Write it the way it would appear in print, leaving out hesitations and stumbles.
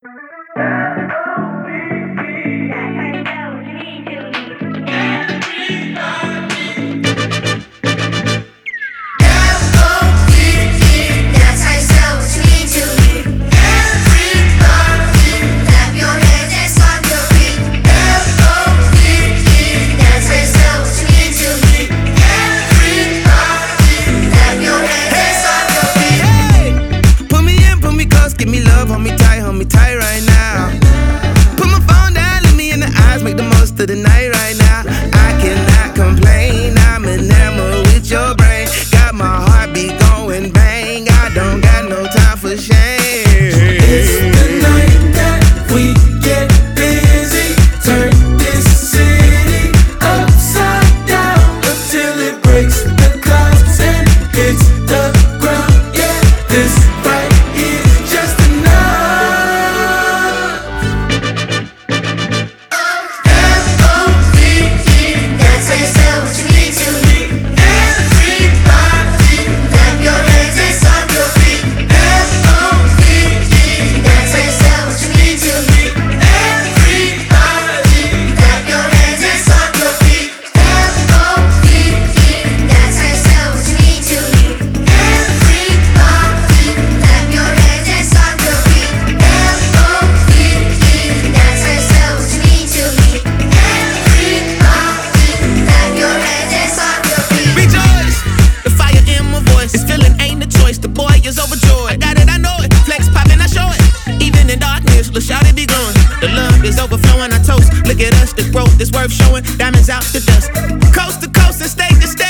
Hold me tight right now. Put my phone down, look me in the eyes, make the most of the night right now. I cannot complain, I'm enamored with your brain. Got my heartbeat going bang, I don't got no time for shame. It's the night that we get busy, turn this city upside down until it breaks the clouds and hits the ground. Yeah, this right here is just enough. Overjoyed, got it, I know it. Flex poppin', I show it. Even in darkness, look, shout it be glowing. The love is overflowing, I toast. Look at us, the growth is worth showing. Diamonds out the dust. Coast to coast and state to state.